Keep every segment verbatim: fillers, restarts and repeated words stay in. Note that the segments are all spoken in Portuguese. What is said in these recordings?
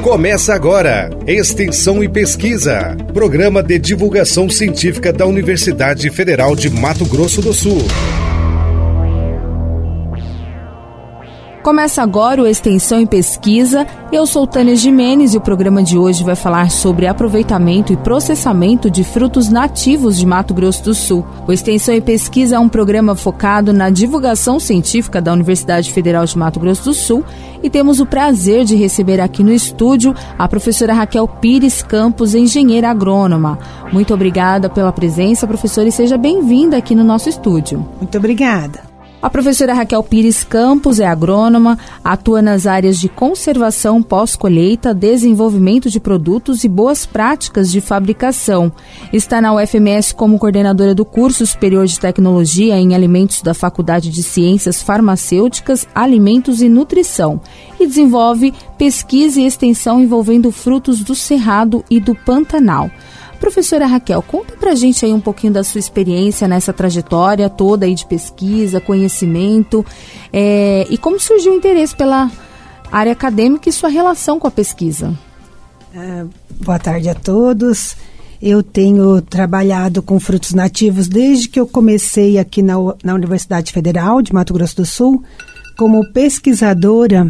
Começa agora, Extensão e Pesquisa, programa de divulgação científica da Universidade Federal de Mato Grosso do Sul. Começa agora o Extensão e Pesquisa. Eu sou Tânia Gimenez e o programa de hoje vai falar sobre aproveitamento e processamento de frutos nativos de Mato Grosso do Sul. O Extensão e Pesquisa é um programa focado na divulgação científica da Universidade Federal de Mato Grosso do Sul e temos o prazer de receber aqui no estúdio a professora Raquel Pires Campos, engenheira agrônoma. Muito obrigada pela presença, professora, e seja bem-vinda aqui no nosso estúdio. Muito obrigada. A professora Raquel Pires Campos é agrônoma, atua nas áreas de conservação pós-colheita, desenvolvimento de produtos e boas práticas de fabricação. Está na U F M S como coordenadora do curso superior de tecnologia em alimentos da Faculdade de Ciências Farmacêuticas, Alimentos e Nutrição e desenvolve pesquisa e extensão envolvendo frutos do Cerrado e do Pantanal. Professora Raquel, conta pra gente aí um pouquinho da sua experiência nessa trajetória toda aí de pesquisa, conhecimento, é, e como surgiu o interesse pela área acadêmica e sua relação com a pesquisa. Uh, boa tarde a todos. Eu tenho trabalhado com frutos nativos desde que eu comecei aqui na, na Universidade Federal de Mato Grosso do Sul como pesquisadora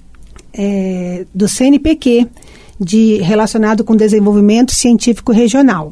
é, do C N P Q, de, relacionado com desenvolvimento científico regional.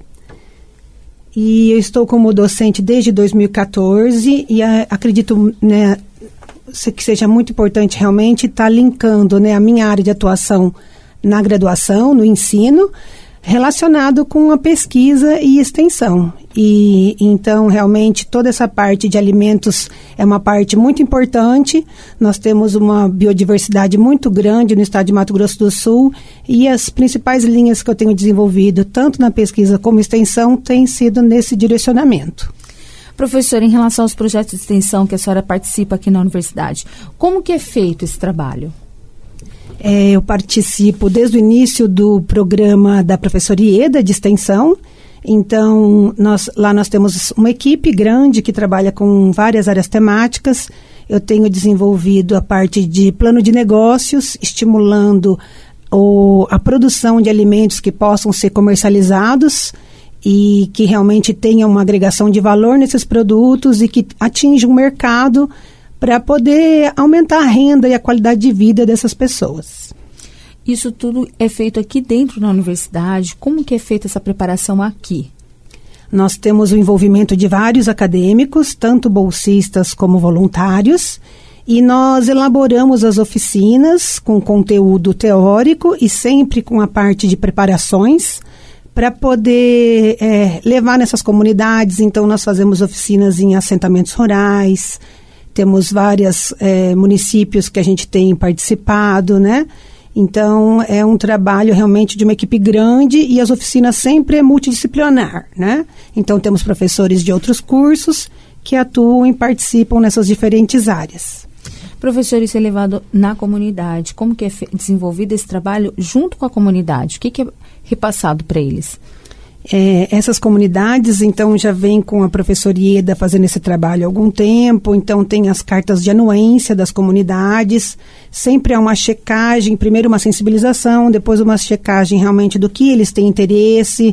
E eu estou como docente desde dois mil e catorze e a, acredito, né, que seja muito importante realmente estar tá linkando, né, a minha área de atuação na graduação, no ensino, relacionado com a pesquisa e extensão. E então, realmente, toda essa parte de alimentos é uma parte muito importante. Nós temos uma biodiversidade muito grande no estado de Mato Grosso do Sul e as principais linhas que eu tenho desenvolvido, tanto na pesquisa como extensão, têm sido nesse direcionamento. Professora, em relação aos projetos de extensão que a senhora participa aqui na universidade, como que é feito esse trabalho? É, eu participo desde o início do programa da professora Ieda de extensão. Então, nós, lá nós temos uma equipe grande que trabalha com várias áreas temáticas. Eu tenho desenvolvido a parte de plano de negócios, estimulando o, a produção de alimentos que possam ser comercializados e que realmente tenham uma agregação de valor nesses produtos e que atinjam o mercado para poder aumentar a renda e a qualidade de vida dessas pessoas. Isso tudo é feito aqui dentro da universidade? Como que é feita essa preparação aqui? Nós temos o envolvimento de vários acadêmicos, tanto bolsistas como voluntários, e nós elaboramos as oficinas com conteúdo teórico e sempre com a parte de preparações para poder é, levar nessas comunidades. Então, nós fazemos oficinas em assentamentos rurais. Temos vários é, municípios que a gente tem participado, né? Então, é um trabalho realmente de uma equipe grande e as oficinas sempre é multidisciplinar, né? Então, temos professores de outros cursos que atuam e participam nessas diferentes áreas. Professor, isso é levado na comunidade. Como que é desenvolvido esse trabalho junto com a comunidade? O que, que é repassado para eles? É, essas comunidades, então, já vem com a professora Ieda fazendo esse trabalho há algum tempo, então tem as cartas de anuência das comunidades, sempre há uma checagem, primeiro uma sensibilização, depois uma checagem realmente do que eles têm interesse,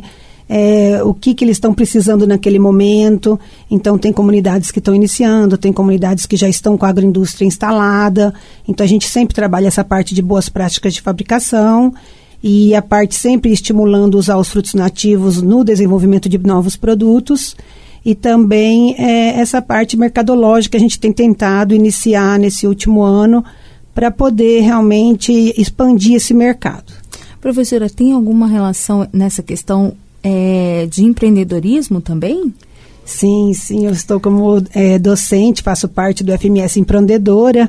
é, o que, que eles estão precisando naquele momento. Então, tem comunidades que estão iniciando, tem comunidades que já estão com a agroindústria instalada, então a gente sempre trabalha essa parte de boas práticas de fabricação, e a parte sempre estimulando usar os frutos nativos no desenvolvimento de novos produtos e também é, essa parte mercadológica a gente tem tentado iniciar nesse último ano para poder realmente expandir esse mercado. Professora, tem alguma relação nessa questão é, de empreendedorismo também? Sim, sim, eu estou como é, docente, faço parte do F M S Empreendedora,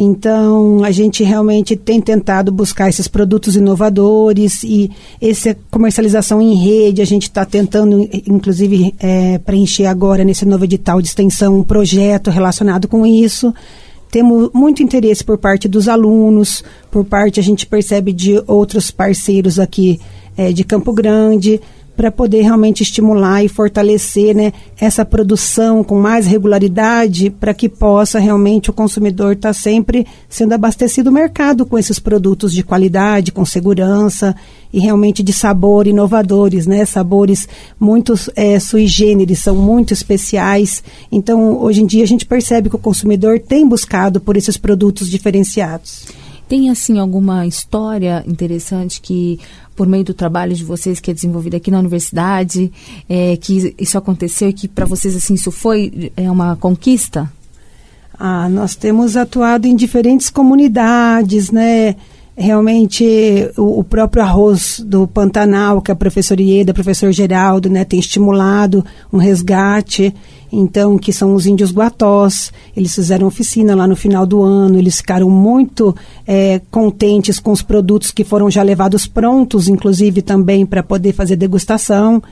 então a gente realmente tem tentado buscar esses produtos inovadores e essa comercialização em rede, a gente está tentando, inclusive, é, preencher agora nesse novo edital de extensão um projeto relacionado com isso. Temos muito interesse por parte dos alunos, por parte a gente percebe de outros parceiros aqui é, de Campo Grande, para poder realmente estimular e fortalecer, né, essa produção com mais regularidade, para que possa realmente o consumidor estar tá sempre sendo abastecido o mercado com esses produtos de qualidade, com segurança e realmente de sabor inovadores, né, sabores muito é, sui generis, são muito especiais. Então, hoje em dia a gente percebe que o consumidor tem buscado por esses produtos diferenciados. Tem, assim, alguma história interessante que, por meio do trabalho de vocês, que é desenvolvido aqui na universidade, é, que isso aconteceu e que para vocês, assim, isso foi é, uma conquista? Ah, nós temos atuado em diferentes comunidades, né? Realmente, o, o próprio arroz do Pantanal, que a professora Ieda, o professor Geraldo, né, tem estimulado um resgate, então, que são os índios guatós. Eles fizeram oficina lá no final do ano, eles ficaram muito é, contentes com os produtos que foram já levados prontos, inclusive também para poder fazer degustação.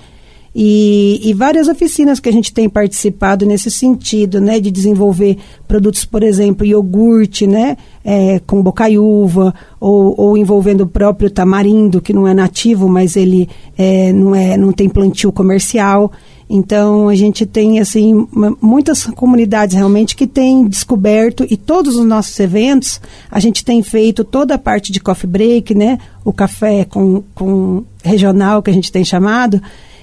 E, e várias oficinas que a gente tem participado nesse sentido, né, de desenvolver produtos, por exemplo, iogurte, né, é, com bocaiúva, ou, ou envolvendo o próprio tamarindo, que não é nativo, mas ele é, não, é, não tem plantio comercial. Então, a gente tem, assim, muitas comunidades realmente que têm descoberto, e todos os nossos eventos, a gente tem feito toda a parte de coffee break, né, o café com, com regional, que a gente tem chamado,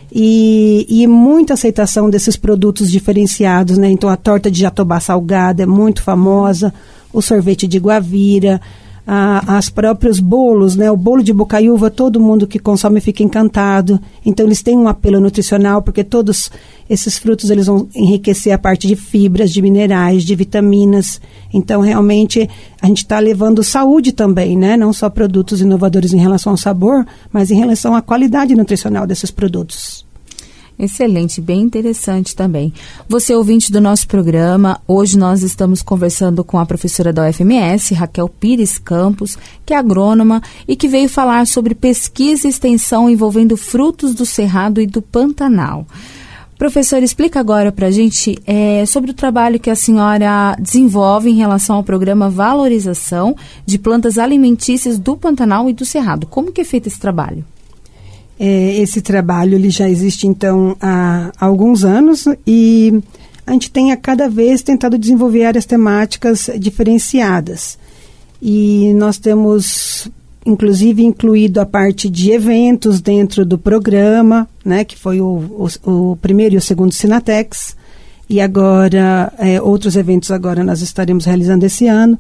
E, e muita aceitação desses produtos diferenciados, né? Então, a torta de jatobá salgada é muito famosa, o sorvete de guavira, a, as próprios bolos, né? O bolo de bocaiúva, todo mundo que consome fica encantado. Então, eles têm um apelo nutricional, porque todos esses frutos eles vão enriquecer a parte de fibras, de minerais, de vitaminas. Então, realmente, a gente está levando saúde também, né? Não só produtos inovadores em relação ao sabor, mas em relação à qualidade nutricional desses produtos. Excelente, bem interessante também. Você, ouvinte do nosso programa, hoje nós estamos conversando com a professora da U F M S, Raquel Pires Campos, que é agrônoma e que veio falar sobre pesquisa e extensão envolvendo frutos do Cerrado e do Pantanal. Professora, explica agora para a gente é, sobre o trabalho que a senhora desenvolve em relação ao programa Valorização de Plantas Alimentícias do Pantanal e do Cerrado. Como que é feito esse trabalho? É, esse trabalho ele já existe, então, há, há alguns anos, e a gente tem a cada vez tentado desenvolver áreas temáticas diferenciadas. E nós temos, inclusive, incluído a parte de eventos dentro do programa, né, que foi o, o, o primeiro e o segundo Sinatex, e agora, é, outros eventos agora nós estaremos realizando esse ano.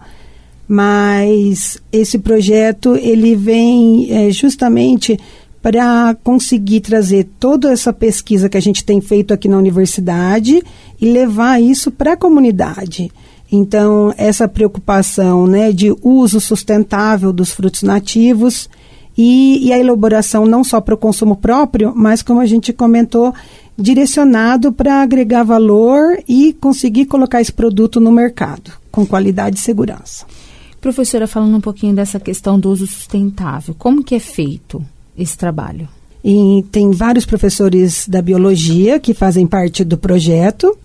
Mas esse projeto, ele vem é, justamente para conseguir trazer toda essa pesquisa que a gente tem feito aqui na universidade e levar isso para a comunidade. Então, essa preocupação, né, de uso sustentável dos frutos nativos e, e a elaboração não só para o consumo próprio, mas, como a gente comentou, direcionado para agregar valor e conseguir colocar esse produto no mercado, com qualidade e segurança. Professora, falando um pouquinho dessa questão do uso sustentável, como que é feito esse trabalho? E tem vários professores da biologia que fazem parte do projeto,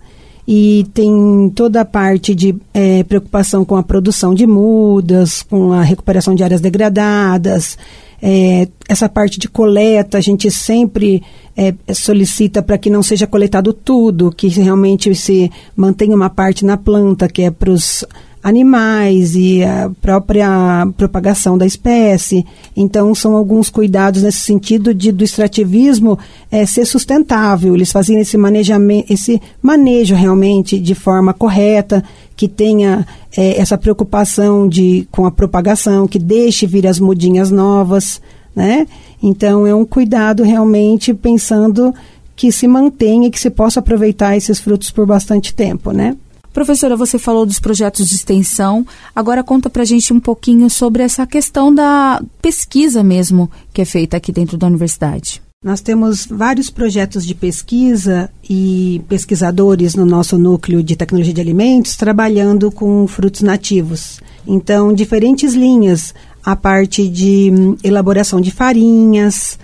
e tem toda a parte de é, preocupação com a produção de mudas, com a recuperação de áreas degradadas, é, essa parte de coleta, a gente sempre é, solicita para que não seja coletado tudo, que realmente se mantenha uma parte na planta, que é para os animais e a própria propagação da espécie. Então, são alguns cuidados nesse sentido de, do extrativismo é, ser sustentável. Eles faziam esse manejamento, esse manejo realmente de forma correta, que tenha é, essa preocupação de, com a propagação, que deixe vir as mudinhas novas, né? Então, é um cuidado realmente pensando que se mantenha e que se possa aproveitar esses frutos por bastante tempo, né? Professora, você falou dos projetos de extensão, agora conta pra gente um pouquinho sobre essa questão da pesquisa mesmo que é feita aqui dentro da universidade. Nós temos vários projetos de pesquisa e pesquisadores no nosso núcleo de tecnologia de alimentos trabalhando com frutos nativos. Então, diferentes linhas, a parte de hum, elaboração de farinhas,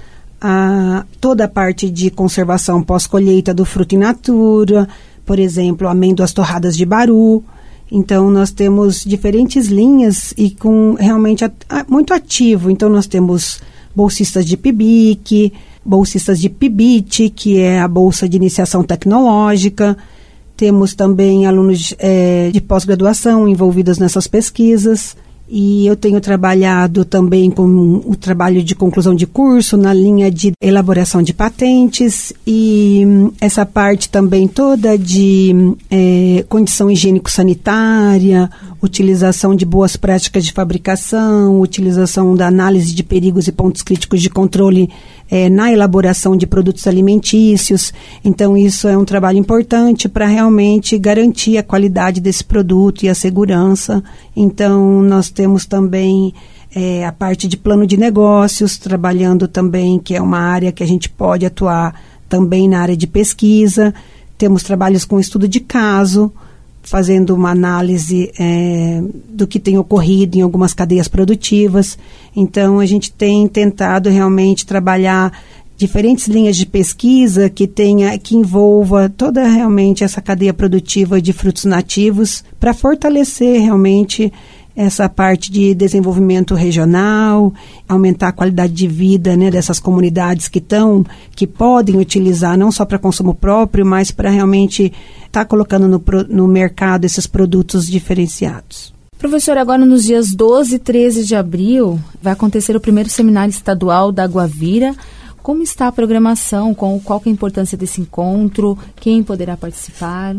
a, toda a parte de conservação pós-colheita do fruto in natura, por exemplo, amêndoas torradas de baru. Então, nós temos diferentes linhas e com realmente at- muito ativo. Então, nós temos bolsistas de pibique, bolsistas de P I B I T, que é a Bolsa de Iniciação Tecnológica. Temos também alunos é, de pós-graduação envolvidos nessas pesquisas. E eu tenho trabalhado também com o trabalho de conclusão de curso na linha de elaboração de patentes e essa parte também toda de é, condição higiênico-sanitária, utilização de boas práticas de fabricação, utilização da análise de perigos e pontos críticos de controle é, na elaboração de produtos alimentícios. Então, isso é um trabalho importante para realmente garantir a qualidade desse produto e a segurança. Então, nós temos também é, a parte de plano de negócios, trabalhando também, que é uma área que a gente pode atuar também na área de pesquisa. Temos trabalhos com estudo de caso, fazendo uma análise é, do que tem ocorrido em algumas cadeias produtivas. Então, a gente tem tentado realmente trabalhar diferentes linhas de pesquisa que tenha, que envolva toda realmente essa cadeia produtiva de frutos nativos para fortalecer realmente essa parte de desenvolvimento regional, aumentar a qualidade de vida, né, dessas comunidades que estão, que podem utilizar não só para consumo próprio, mas para realmente estar tá colocando no, no mercado esses produtos diferenciados. Professor, agora nos dias doze e treze de abril vai acontecer o primeiro seminário estadual da Aguavira. Como está a programação? Qual, qual que é a importância desse encontro? Quem poderá participar?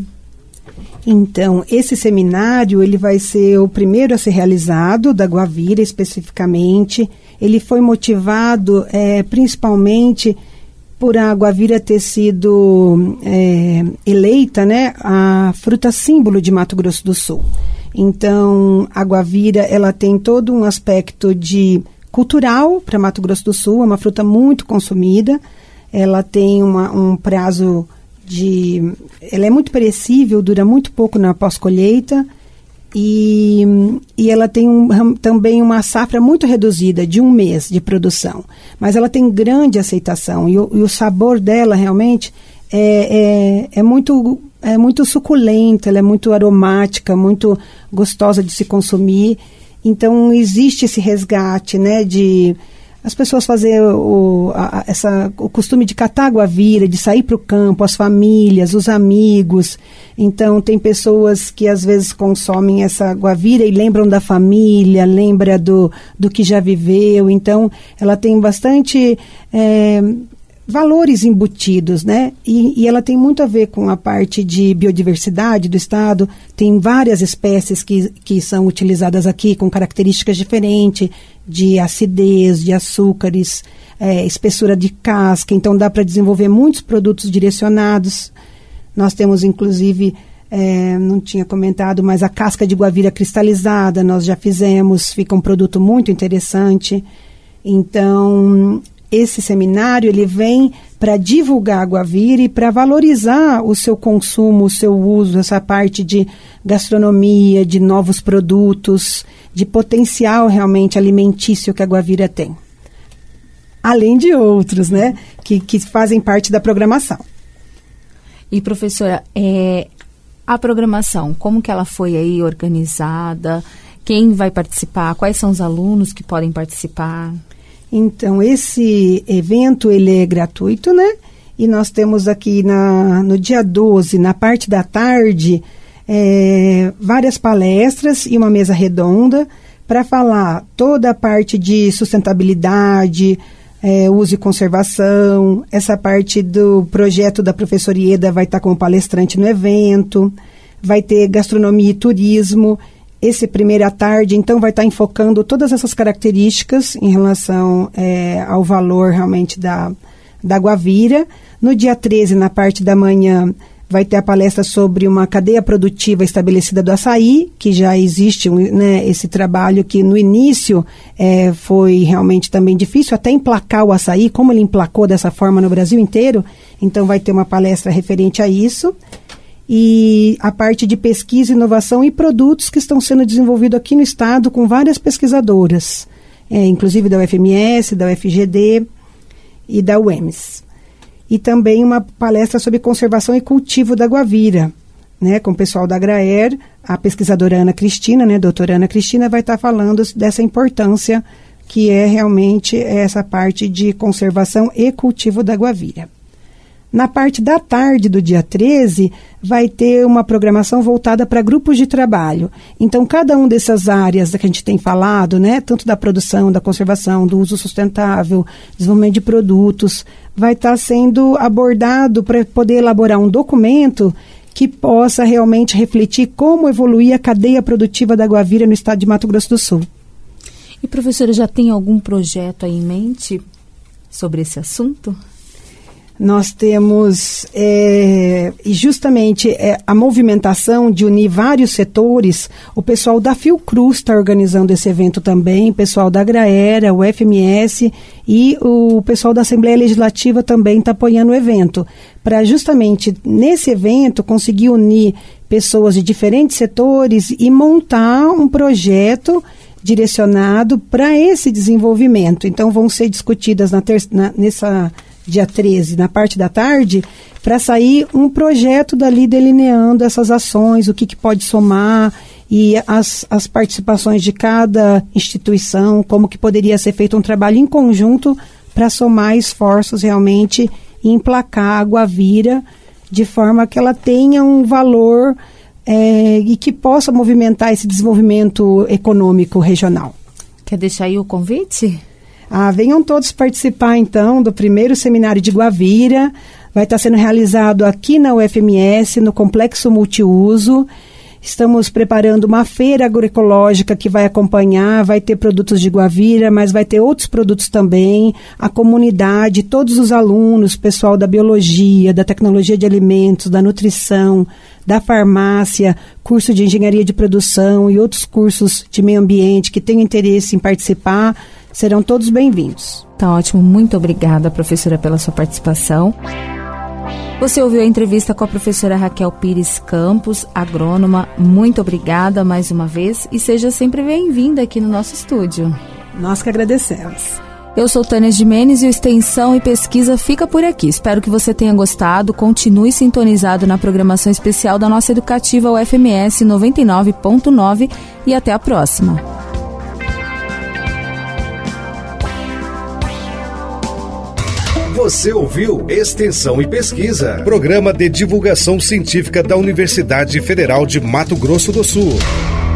Então, esse seminário, ele vai ser o primeiro a ser realizado, da Aguavira especificamente. Ele foi motivado é, principalmente por a Aguavira ter sido é, eleita, né, a fruta símbolo de Mato Grosso do Sul. Então, a Aguavira, ela tem todo um aspecto de cultural para Mato Grosso do Sul, é uma fruta muito consumida, ela tem uma, um prazo de... Ela é muito perecível, dura muito pouco na pós-colheita e, e ela tem um, também uma safra muito reduzida, de um mês de produção. Mas ela tem grande aceitação e o, e o sabor dela realmente é, é, é, muito, é muito suculenta, ela é muito aromática, muito gostosa de se consumir. Então, existe esse resgate, né, de as pessoas fazer o, a, essa, o costume de catar aguavira, de sair para o campo, as famílias, os amigos. Então, tem pessoas que às vezes consomem essa aguavira e lembram da família, lembra do, do que já viveu. Então, ela tem bastante é, valores embutidos, né? E, e ela tem muito a ver com a parte de biodiversidade do estado. Tem várias espécies que, que são utilizadas aqui com características diferentes, de acidez, de açúcares, é, espessura de casca. Então, dá para desenvolver muitos produtos direcionados. Nós temos, inclusive, é, não tinha comentado, mas a casca de guavira cristalizada nós já fizemos, fica um produto muito interessante. Então, esse seminário, ele vem para divulgar a aguavira e para valorizar o seu consumo, o seu uso, essa parte de gastronomia, de novos produtos, de potencial realmente alimentício que a aguavira tem. Além de outros, né, que, que fazem parte da programação. E, professora, é, a programação, como que ela foi aí organizada? Quem vai participar? Quais são os alunos que podem participar? Então, esse evento, ele é gratuito, né? E nós temos aqui na, no dia doze, na parte da tarde, é, várias palestras e uma mesa redonda para falar toda a parte de sustentabilidade, é, uso e conservação. Essa parte do projeto da professora Ieda vai estar como palestrante no evento. Vai ter gastronomia e turismo. Esse primeiro à tarde, então, vai estar enfocando todas essas características em relação é, ao valor realmente da, da aguavira. No dia treze, na parte da manhã, vai ter a palestra sobre uma cadeia produtiva estabelecida do açaí, que já existe, né, esse trabalho que no início é, foi realmente também difícil, até emplacar o açaí, como ele emplacou dessa forma no Brasil inteiro. Então, vai ter uma palestra referente a isso. E a parte de pesquisa, inovação e produtos que estão sendo desenvolvidos aqui no estado com várias pesquisadoras, é, inclusive da U F M S, da U F G D e da U E M S. E também uma palestra sobre conservação e cultivo da aguavira, né, com o pessoal da Agraer. A pesquisadora Ana Cristina, né, doutora Ana Cristina, vai estar falando dessa importância que é realmente essa parte de conservação e cultivo da guavira. Na parte da tarde do dia treze, vai ter uma programação voltada para grupos de trabalho. Então, cada uma dessas áreas que a gente tem falado, né, tanto da produção, da conservação, do uso sustentável, desenvolvimento de produtos, vai estar sendo abordado para poder elaborar um documento que possa realmente refletir como evoluir a cadeia produtiva da guavira no estado de Mato Grosso do Sul. E, professora, já tem algum projeto aí em mente sobre esse assunto? Nós temos é, justamente é, a movimentação de unir vários setores. O pessoal da Fiocruz está organizando esse evento também, o pessoal da Agraera, o F M S e o pessoal da Assembleia Legislativa também está apoiando o evento, para justamente nesse evento conseguir unir pessoas de diferentes setores e montar um projeto direcionado para esse desenvolvimento. Então vão ser discutidas na ter- na, nessa... dia treze, na parte da tarde, para sair um projeto dali delineando essas ações, o que, que pode somar e as, as participações de cada instituição, como que poderia ser feito um trabalho em conjunto para somar esforços realmente e emplacar a guavira de forma que ela tenha um valor é, e que possa movimentar esse desenvolvimento econômico regional. Quer deixar aí o convite? Ah, venham todos participar, então, do primeiro seminário de Guavira. Vai estar sendo realizado aqui na U F M S, no Complexo Multiuso. Estamos preparando uma feira agroecológica que vai acompanhar, vai ter produtos de guavira, mas vai ter outros produtos também. A comunidade, todos os alunos, pessoal da biologia, da tecnologia de alimentos, da nutrição, da farmácia, curso de engenharia de produção e outros cursos de meio ambiente que tenham interesse em participar, serão todos bem-vindos. Tá ótimo, muito obrigada, professora, pela sua participação. Você ouviu a entrevista com a professora Raquel Pires Campos, agrônoma. Muito obrigada mais uma vez e seja sempre bem-vinda aqui no nosso estúdio. Nós que agradecemos. Eu sou Tânia Gimenez e o Extensão e Pesquisa fica por aqui. Espero que você tenha gostado. Continue sintonizado na programação especial da nossa educativa U F M S noventa e nove ponto nove e até a próxima. Você ouviu Extensão e Pesquisa, programa de divulgação científica da Universidade Federal de Mato Grosso do Sul.